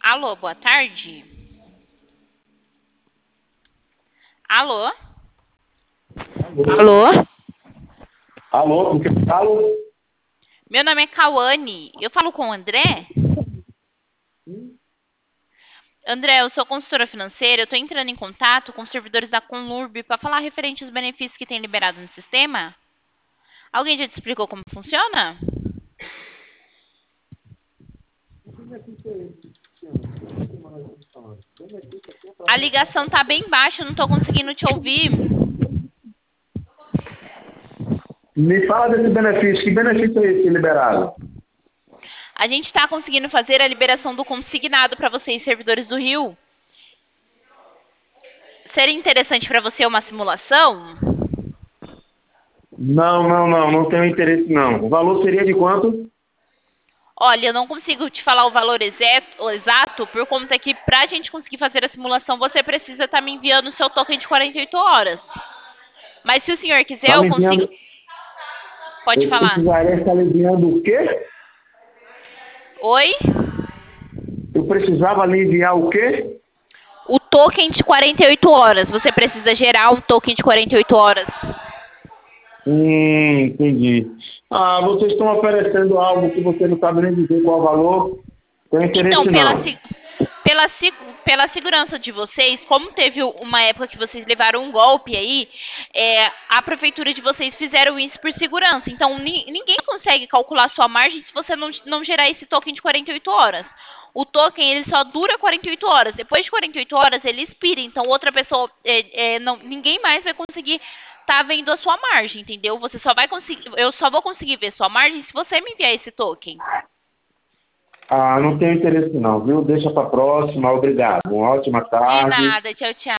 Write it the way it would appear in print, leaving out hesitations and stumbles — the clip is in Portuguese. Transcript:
Alô, boa tarde. Alô? Alô? Alô, com quem falo? Meu nome é Cauane. Eu falo com o André? André, eu sou consultora financeira. Eu estou entrando em contato com os servidores da Conlurb para falar referente aos benefícios que tem liberado no sistema. Alguém já te explicou como funciona? A ligação tá bem baixa, eu não estou conseguindo te ouvir. Me fala desse benefício. Que benefício é esse liberado? A gente está conseguindo fazer a liberação do consignado para vocês, servidores do Rio. Seria interessante para você uma simulação? Não tenho interesse não. O valor seria de quanto? Olha, eu não consigo te falar o valor exato por conta que para a gente conseguir fazer a simulação, você precisa estar me enviando o seu token de 48 horas. Mas se o senhor quiser, Tá eu me consigo... enviando. Pode Eu falar. precisaria estar lhe enviando o quê? Oi? Eu precisava lhe enviar o quê? O token de 48 horas. Você precisa gerar um token de 48 horas. Entendi. Ah, vocês estão oferecendo algo que você não sabe nem dizer qual é o valor. Tenho Então, interesse não. pela segurança de vocês, como teve uma época que vocês levaram um golpe aí, a prefeitura de vocês fizeram isso por segurança. Então, ninguém consegue calcular sua margem se você não gerar esse token de 48 horas. O token ele só dura 48 horas. Depois de 48 horas ele expira. Então, outra pessoa, ninguém mais vai conseguir estar vendo a sua margem, entendeu? Você só vai conseguir, eu só vou conseguir ver sua margem se você me enviar esse token. Ah, não tenho interesse não, viu? Deixa para próxima. Obrigado. Uma ótima De tarde. nada, tchau, tchau.